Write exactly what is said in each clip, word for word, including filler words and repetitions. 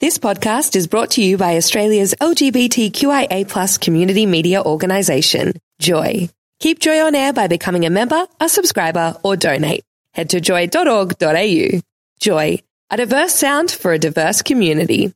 This podcast is brought to you by Australia's L G B T Q I A plus community media organisation, Joy. Keep Joy on air by becoming a member, a subscriber, or donate. Head to joy dot org dot a u. Joy, a diverse sound for a diverse community.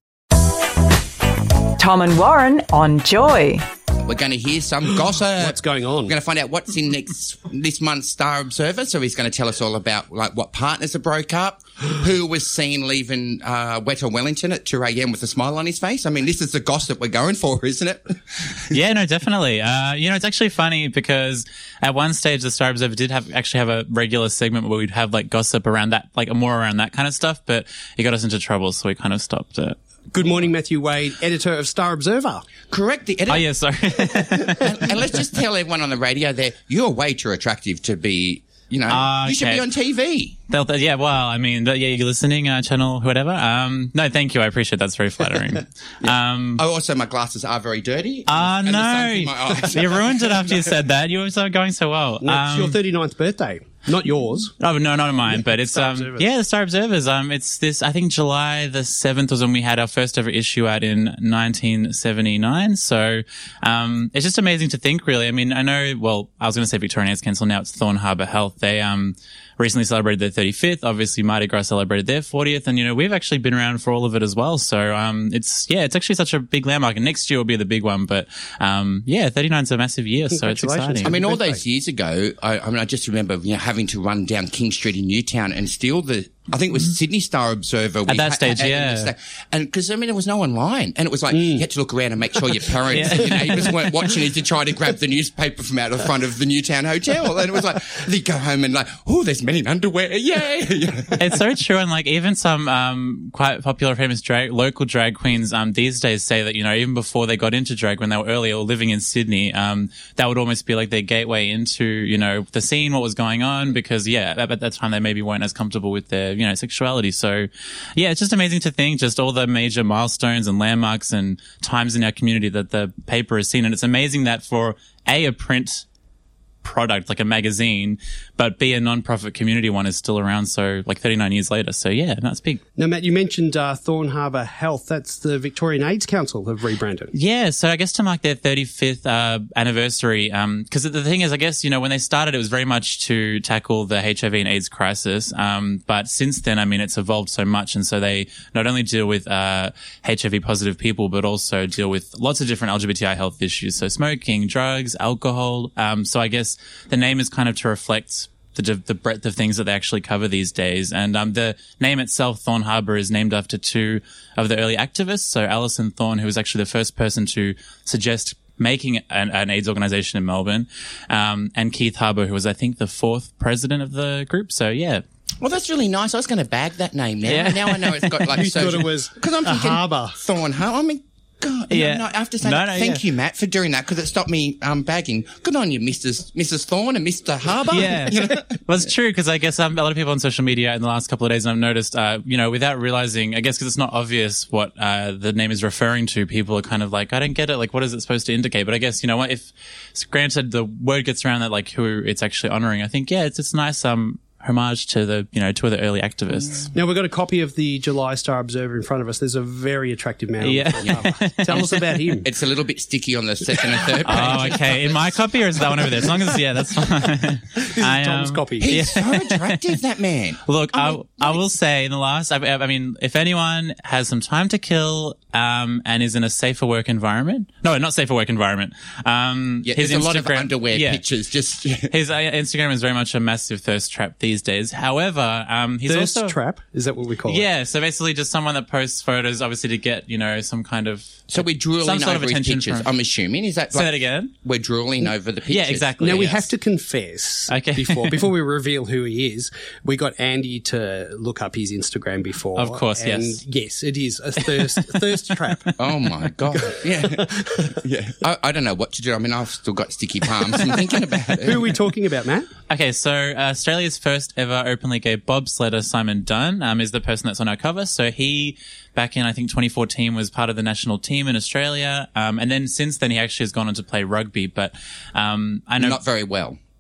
Tom and Warren on Joy. We're going to hear some gossip. What's going on? We're going to find out what's in next this month's Star Observer. So he's going to tell us all about like what partners have broke up, who was seen leaving uh, Weta Wellington at two a.m. with a smile on his face. I mean, this is the gossip we're going for, isn't it? Yeah, no, definitely. Uh, you know, it's actually funny because at one stage the Star Observer did have actually have a regular segment where we'd have like gossip around that, like more around that kind of stuff, but it got us into trouble, so we kind of stopped it. Good morning, Matthew Wade, editor of Star Observer. Correct, the editor. Oh, yeah, sorry. and, and let's just tell everyone on the radio there, you're way too attractive to be, you know, uh, you should okay. be on T V. They'll, they, yeah, well, I mean, yeah, you're listening, uh, channel, whatever. Um, no, thank you. I appreciate that. That's very flattering. yeah. um, oh, also, my glasses are very dirty. Ah, uh, and no. the sun's in my eyes. You ruined it after you said that. You were so going so well. No, it's um, your thirty-ninth birthday. Not yours. Oh, no, not mine, Yeah, but it's, Star um, Observers. yeah, the Star Observers. Um, it's this, I think July the seventh was when we had our first ever issue out in nineteen seventy-nine. So, um, it's just amazing to think, really. I mean, I know, well, I was going to say Victorian AIDS Council, now it's Thorn Harbour Health. They, um, recently celebrated their thirty-fifth. Obviously, Mardi Gras celebrated their fortieth. And, you know, we've actually been around for all of it as well. So, um, it's, yeah, it's actually such a big landmark. And next year will be the big one. But, um, yeah, thirty-nine's a massive year. So it's exciting. I mean, all birthday. those years ago, I, I mean, I just remember, you know, having to run down King Street in Newtown and steal the, I think it was Sydney Star Observer. At that stage, yeah. And because, I mean, there was no online. And it was like, Mm. you had to look around and make sure your parents and your neighbours weren't watching as you try to grab the newspaper from out of front of the Newtown Hotel. And it was like, they'd go home and like, oh, there's men in underwear. Yay. It's so true. And like even some, um, quite popular, famous drag, local drag queens, um, these days say that, you know, even before they got into drag, when they were earlier or living in Sydney, um, that would almost be like their gateway into, you know, the scene, what was going on, because yeah, at, at that time they maybe weren't as comfortable with their, you know, sexuality. So yeah, it's just amazing to think just all the major milestones and landmarks and times in our community that the paper has seen. And it's amazing that for a, a print product like a magazine, but be a non-profit community one is still around, so like thirty-nine years later. So yeah, that's big. Now, Matt, you mentioned uh, Thorn Harbour Health. That's the Victorian AIDS Council have rebranded. Yeah, so I guess to mark their thirty-fifth uh, anniversary, um, because the thing is, I guess, you know, when they started, it was very much to tackle the H I V and AIDS crisis. Um, but since then, I mean, it's evolved so much, and so they not only deal with uh, H I V positive people, but also deal with lots of different L G B T I health issues. So smoking, drugs, alcohol. Um, so I guess the name is kind of to reflect the, the breadth of things that they actually cover these days. And um, the name itself, Thorn Harbour, is named after two of the early activists. So Alison Thorne, who was actually the first person to suggest making an, an AIDS organization in Melbourne, um, and Keith Harbour, who was, I think, the fourth president of the group. So, yeah. Well, that's really nice. I was going to bag that name now. Yeah. Now I know it's got like You social... thought it was Because I'm a thinking harbour. Thorn Harbour. I mean, God, Yeah. no, no, I have to say No, no, thank yeah. you, Matt, for doing that, because it stopped me um, bagging. Good on you, Missus Missus Thorne and Mister Harbour. Yeah. You know? Well, it's true, because I guess um, a lot of people on social media in the last couple of days, and I've noticed, uh, you know, without realizing, I guess because it's not obvious what uh, the name is referring to, people are kind of like, I don't get it. Like, what is it supposed to indicate? But I guess, you know what, if granted the word gets around that, like, who it's actually honoring, I think, yeah, it's it's nice um homage to the, you know, two of the early activists. Now, we've got a copy of the July Star Observer in front of us. There's a very attractive man on Yeah. the front cover. Tell us about him. It's a little bit sticky on the second and third page. Oh, okay. In my copy, or is that one over there? As long as, yeah, that's fine. This is I, Tom's um, copy. He's so attractive, that man. Look, I I, mean, I will say in the last, I, I mean, if anyone has some time to kill, um, and is in a safer work environment, no, not safer work environment, um, Yeah, his there's a lot of Instagram- underwear yeah. pictures. Just His uh, Instagram is very much a massive thirst trap these days. However, um, he's Thirst also trap? Is that what we call it? yeah. So basically, just someone that posts photos, obviously to get, you know, some kind of so we're drooling some sort of over his attention pictures. from- I'm assuming is that Say like, that again. We're drooling over the pictures. Yeah, exactly. Now, we yes. have to confess Okay. before before we reveal who he is, we got Andy to look up his Instagram before. Of course, and yes. yes, it is a thirst thirst trap. Oh my God. Yeah. Yeah. I, I don't know what to do. I mean, I've still got sticky palms from thinking about it. Who are we talking about, Matt? Okay, so uh, Australia's first ever openly gay bobsledder, Simon Dunn, um, is the person that's on our cover. So he, back in I think twenty fourteen, was part of the national team in Australia, um, and then since then he actually has gone on to play rugby. But um, I know Not very well.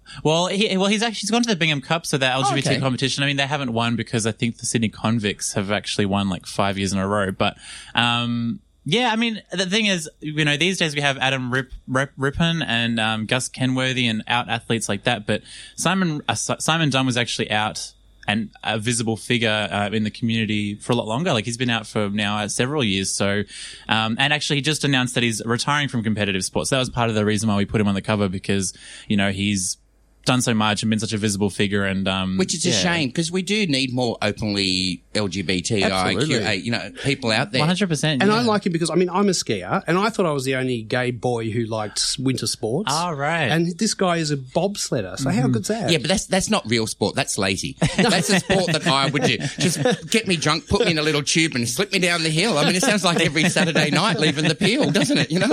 Well, he, well, he's actually he's gone to the Bingham Cup, so that L G B T Oh, okay. competition. I mean, they haven't won because I think the Sydney Convicts have actually won like five years in a row. But um, yeah, I mean, the thing is, you know, these days we have Adam Rip, Rip, Rippon and um, Gus Kenworthy and out athletes like that. But Simon uh, Simon Dunn was actually out and a visible figure uh, in the community for a lot longer. Like he's been out for now uh, several years. So, um, and actually he just announced that he's retiring from competitive sports. That was part of the reason why we put him on the cover because, you know, he's done so much and been such a visible figure and, um, Which is yeah. a shame because we do need more openly L G B T I Q A, you know, people out there. one hundred percent. And yeah. I like it because, I mean, I'm a skier and I thought I was the only gay boy who liked winter sports. Oh, right. And this guy is a bobsledder. So how good's that? Yeah, but that's that's not real sport. That's lazy. That's a sport that I would do. Just get me drunk, put me in a little tube and slip me down the hill. I mean, it sounds like every Saturday night leaving the Peel, doesn't it? You know?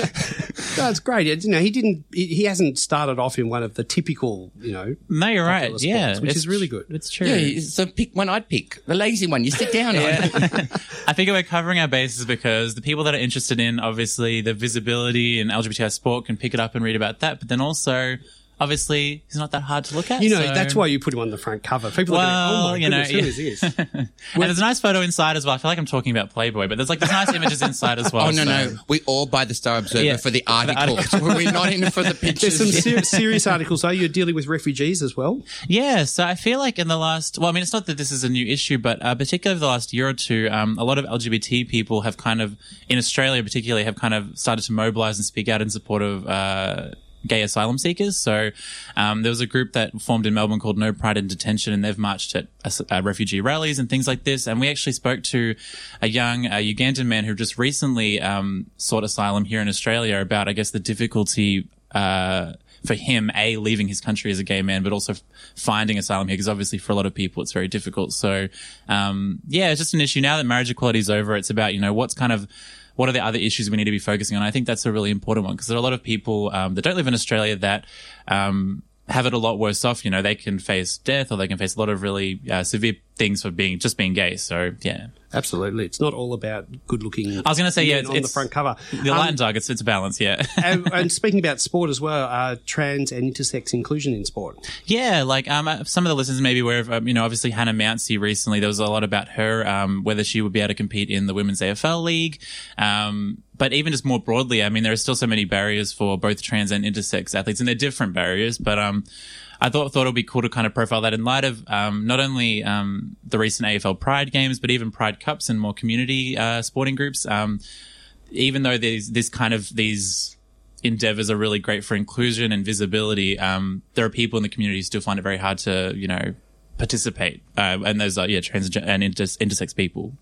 No, it's great. It- You know, he didn't, he he hasn't started off in one of the typical, you know, No, you're right. sports, Yeah. which It's is really tr- good. It's true. Yeah, so pick one I'd pick. The lazy one. You sit down. Yeah. I figure we're covering our bases because the people that are interested in, obviously, the visibility in L G B T I sport can pick it up and read about that. But then also, obviously, he's not that hard to look at. You know, so- that's why you put him on the front cover. People are Well, going, oh my you know, goodness, yeah. who is this? And there's a nice photo inside as well. I feel like I'm talking about Playboy, but there's like there's nice images inside as well. Oh, no, so- no. We all buy the Star Observer Yeah. for the For the articles. article. We're not in it for the pictures. There's some ser- serious articles, though. You're dealing with refugees as well. Yeah, so I feel like in the last, well, I mean, it's not that this is a new issue, but uh, particularly over the last year or two, um, a lot of L G B T people have kind of, in Australia particularly, have kind of started to mobilize and speak out in support of uh, gay asylum seekers. So um, there was a group that formed in Melbourne called No Pride in Detention, and they've marched at uh, refugee rallies and things like this. And we actually spoke to a young uh, Ugandan man who just recently um, sought asylum here in Australia about, I guess, the difficulty uh for him, A, leaving his country as a gay man, but also f- finding asylum here, because obviously for a lot of people it's very difficult. So, um, yeah, it's just an issue. Now that marriage equality is over, it's about, you know, what's kind of, what are the other issues we need to be focusing on? I think that's a really important one because there are a lot of people um, that don't live in Australia that um, have it a lot worse off. You know, they can face death or they can face a lot of really uh, severe things for being just being gay. So, yeah. Absolutely. It's not all about good-looking I was going to say, yeah, men it's, on it's the front cover. The Um, light and dark, it's, it's a balance, yeah. and, and speaking about sport as well, uh, trans and intersex inclusion in sport. Yeah, like um, uh, some of the listeners may be aware of, um, you know, obviously Hannah Mountsie recently, there was a lot about her, um, whether she would be able to compete in the Women's A F L League. Um, but even just more broadly, I mean, there are still so many barriers for both trans and intersex athletes, and they're different barriers, but um, I thought thought it would be cool to kind of profile that in light of um, not only um, the recent A F L Pride Games, but even Pride Cups and more community uh, sporting groups. Um, even though there's this kind of these endeavors are really great for inclusion and visibility, um, there are people in the community who still find it very hard to, you know, participate. Uh, and those are, yeah, trans and inter- intersex people.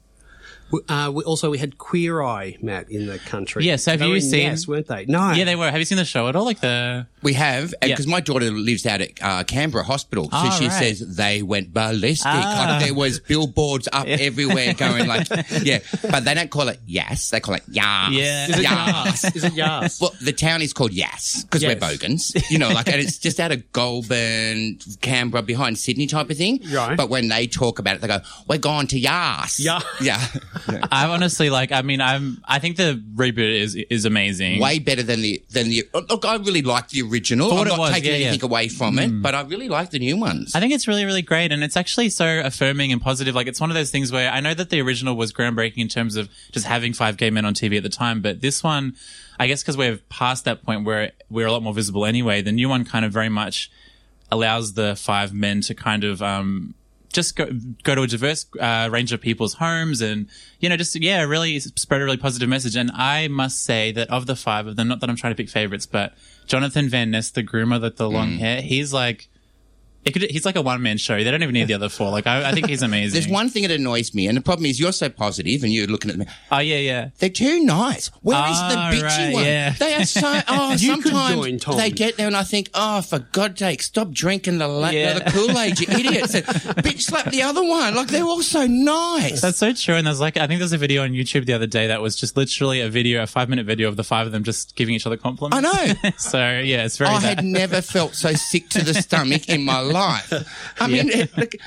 Uh, we, also, we had Queer Eye, Matt, in the country. Yes, have They you were in seen- Yes, weren't they? No. Yeah, they were. Have you seen the show at all? Like the... We have, Yeah. because my daughter lives out at uh, Canberra Hospital, so Oh, she right. says they went ballistic. Ah. Like, there was billboards up everywhere going like, yeah, but they don't call it Yass, they call it Yas. Yeah. Is it Yas. Yas? Is it Yas? Well, the town is called Yass because Yes. we're bogans, you know, like, and it's just out of Goulburn, Canberra, behind Sydney type of thing. Right. But when they talk about it, they go, "We're going to Yass." Yeah. yeah, I honestly like, I mean, I'm, I think the reboot is, is amazing. way better than the than the. Look, I really liked the original. For what I'm it not was, taking yeah, yeah. anything away from it, but I really like the new ones. I think it's really, really great. And it's actually so affirming and positive. Like, it's one of those things where I know that the original was groundbreaking in terms of just having five gay men on T V at the time. But this one, I guess because we're past that point where we're a lot more visible anyway, the new one kind of very much allows the five men to kind of, um, just go, go to a diverse uh, range of people's homes and, you know, just, yeah, really spread a really positive message. And I must say that of the five of them, not that I'm trying to pick favorites, but Jonathan Van Ness, the groomer, with the long hair, he's like, it could, he's like a one-man show. They don't even need the other four. Like, I, I think he's amazing. There's one thing that annoys me, and the problem is you're so positive, and you're looking at me. Oh, yeah, yeah. They're too nice. Where is Ah, the bitchy right, one? yeah. They are so. Oh, You could sometimes join, Tom. they get there, and I think, oh, for God's sake, stop drinking the, la- Yeah. the Kool-Aid, you idiots! And bitch slap the other one. Like they're all so nice. That's so true. And there's like, I think there's a video on YouTube the other day that was just literally a video, a five minute video of the five of them just giving each other compliments. I know. So yeah, it's very I that. had never felt so sick to the stomach in my life. I mean, it, look,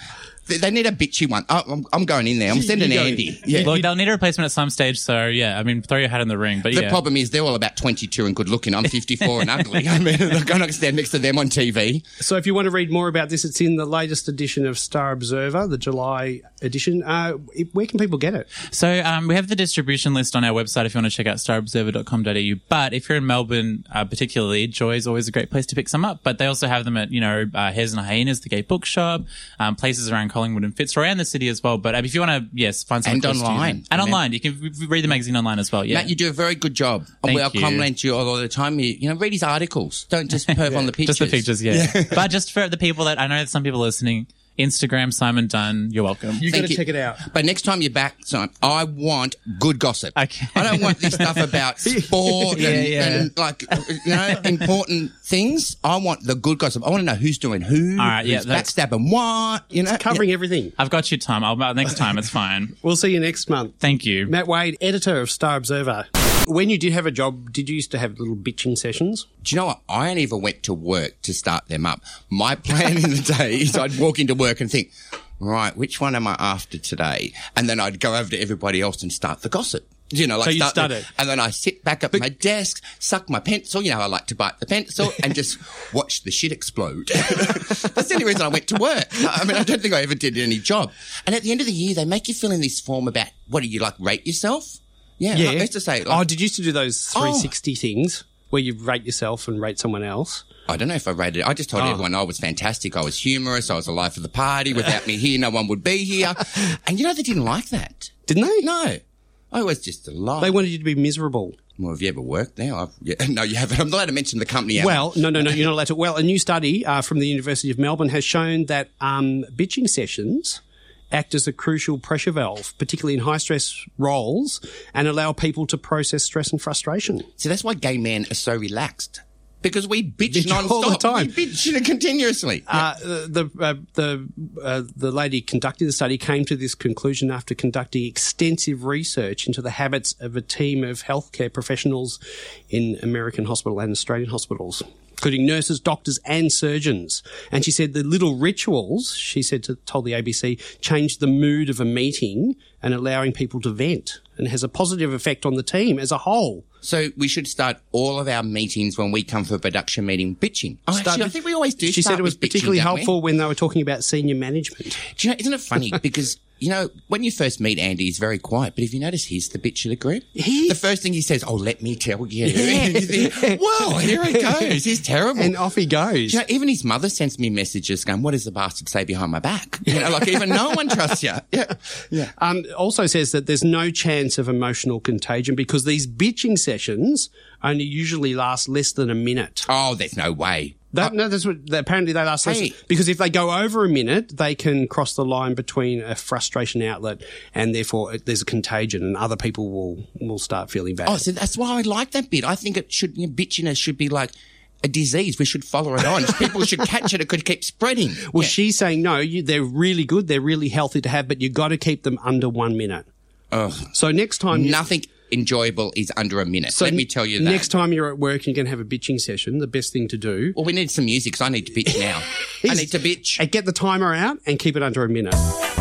They, they need a bitchy one. Oh, I'm, I'm going in there. I'm sending you go- Andy. Yeah. Look, they'll need a replacement at some stage. So yeah, I mean, throw your hat in the ring. But The yeah, problem is they're all about twenty-two and good looking. I'm fifty-four and ugly. I mean, I'm going to stand next to them on T V. So if you want to read more about this, it's in the latest edition of Star Observer, the July edition. Uh, it- where can people get it? So um, we have the distribution list on our website if you want to check out star observer dot com dot a u. But if you're in Melbourne, uh, particularly, Joy is always a great place to pick some up. But they also have them at, you know, uh, Hares and Hyenas, the gay bookshop, um, places around Collingwood and Fitzroy and the city as well. But um, if you want to, yes, find some And close to you, online. then- and I mean- online, you can r- read the magazine online as well. Yeah, Matt, you do a very good job. Thank I'll you. compliment you all the time. You, you know, read his articles. Don't just perv on the pictures. just the pictures, yeah. But just for the people that I know, that some people are listening, Instagram Simon Dunn, you're welcome. You got Thank to you. check it out. But next time you're back, Simon, I want good gossip. Okay. I don't want this stuff about sport Yeah, and, yeah. and like, you know, important things. I want the good gossip. I want to know who's doing who, All right, yeah, who's that's- backstabbing what, you know. Covering everything. I've got you, Tom. I'll next time. It's fine. We'll see you next month. Thank you. Matt Wade, editor of Star Observer. When you did have a job, did you used to have little bitching sessions? Do you know what? I only ever went to work to start them up. My plan in the day is I'd walk into work and think, right, which one am I after today? And then I'd go over to everybody else and start the gossip. You know, like So you'd start start the- it. and then I sit back at my desk, suck my pencil. You know, I like to bite the pencil and just watch the shit explode. That's the only reason I went to work. I mean, I don't think I ever did any job. And at the end of the year, they make you fill in this form about what do you like rate yourself? Yeah, Yeah. I used to say, Oh, like, did you used to do those three sixty things where you rate yourself and rate someone else? I don't know if I rated it. I just told Oh. everyone I was fantastic. I was humorous. I was the life of the party. Without me here, no one would be here. And you know, they didn't like that. Didn't they? No. I was just a lie. They wanted you to be miserable. Well, have you ever worked there? I've, yeah, no, you haven't. I'm not allowed to mention the company. am I? Well, no, no, no, you're not allowed to. Well, a new study uh, from the University of Melbourne has shown that um, bitching sessions act as a crucial pressure valve, particularly in high-stress roles, and allow people to process stress and frustration. See, that's why gay men are so relaxed. Because we bitch, Bitch non-stop. all the time. We bitch you know, continuously. Uh, the uh, the uh, the lady conducting the study came to this conclusion after conducting extensive research into the habits of a team of healthcare professionals in American hospital and Australian hospitals, including nurses, doctors, and surgeons. And she said the little rituals, she said to told the A B C, changed the mood of a meeting and allowing people to vent, and has a positive effect on the team as a whole. So we should start all of our meetings when we come for a production meeting bitching. Oh, Start- actually, I think we always do. She start said it was with bitching, particularly don't we? helpful when they were talking about senior management. Do you know, isn't it funny? Because, you know, when you first meet Andy, he's very quiet. But if you notice, he's the bitch of the group. He- The first thing he says, oh, let me tell you. And you think, well, here it goes. He's terrible. And off he goes. Do you know, even his mother sends me messages going, what does the bastard say behind my back? You know, like even no one trusts you. Yeah. Yeah. Um, also says that there's no chance of emotional contagion because these bitching sessions only usually last less than a minute. Oh, there's no way. That, no, that's what apparently they last less Hey. because if they go over a minute, they can cross the line between a frustration outlet and therefore there's a contagion, and other people will will start feeling bad. Oh, so that's why I like that bit. I think it should, you know, bitchiness should be like a disease. We should follow it on. People should catch it. It could keep spreading. well, Yeah. she's saying no, you, they're really good, they're really healthy to have, but you got to keep them under one minute. Ugh. So next time, you- Nothing enjoyable is under a minute. so Let me tell you that. Next time you're at work and you're going to have a bitching session, the best thing to do Well, we need some music because I need to bitch now. I need to bitch. and get the timer out and keep it under a minute.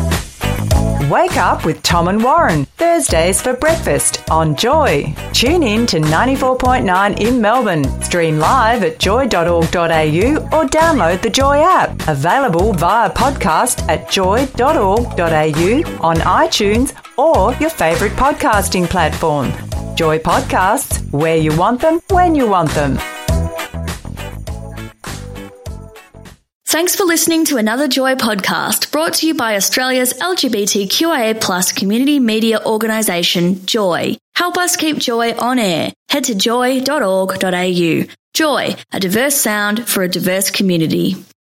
Wake up with Tom and Warren, Thursdays for breakfast on Joy. Tune in to ninety-four point nine in Melbourne. Stream live at joy dot org dot a u or download the Joy app. Available via podcast at joy dot org dot a u, on iTunes or your favourite podcasting platform. Joy Podcasts, where you want them, when you want them. Thanks for listening to another Joy podcast brought to you by Australia's L G B T Q I A plus community media organisation, Joy. Help us keep Joy on air. Head to joy dot org dot a u. Joy, a diverse sound for a diverse community.